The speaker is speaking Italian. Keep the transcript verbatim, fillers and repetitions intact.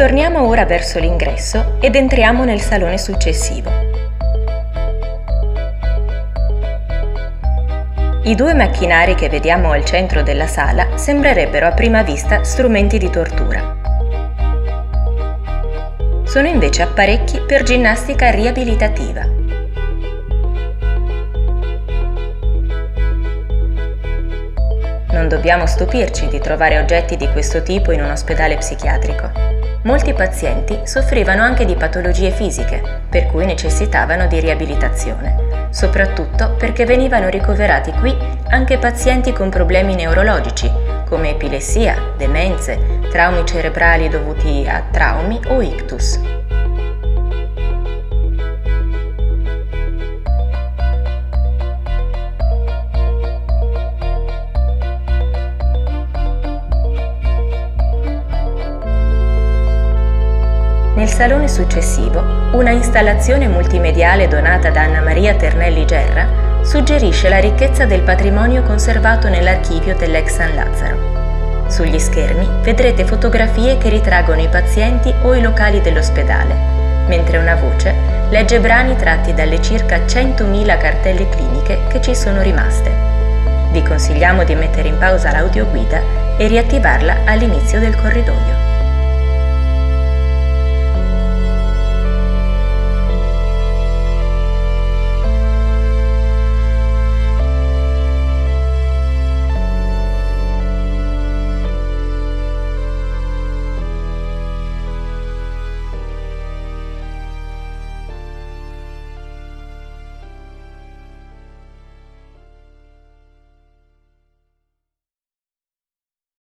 Torniamo ora verso l'ingresso ed entriamo nel salone successivo. I due macchinari che vediamo al centro della sala sembrerebbero a prima vista strumenti di tortura. Sono invece apparecchi per ginnastica riabilitativa. Non dobbiamo stupirci di trovare oggetti di questo tipo in un ospedale psichiatrico. Molti pazienti soffrivano anche di patologie fisiche, per cui necessitavano di riabilitazione, soprattutto perché venivano ricoverati qui anche pazienti con problemi neurologici, come epilessia, demenze, traumi cerebrali dovuti a traumi o ictus. Nel salone successivo, una installazione multimediale donata da Anna Maria Ternelli Gerra suggerisce la ricchezza del patrimonio conservato nell'archivio dell'ex San Lazzaro. Sugli schermi vedrete fotografie che ritraggono i pazienti o i locali dell'ospedale, mentre una voce legge brani tratti dalle circa centomila cartelle cliniche che ci sono rimaste. Vi consigliamo di mettere in pausa l'audioguida e riattivarla all'inizio del corridoio.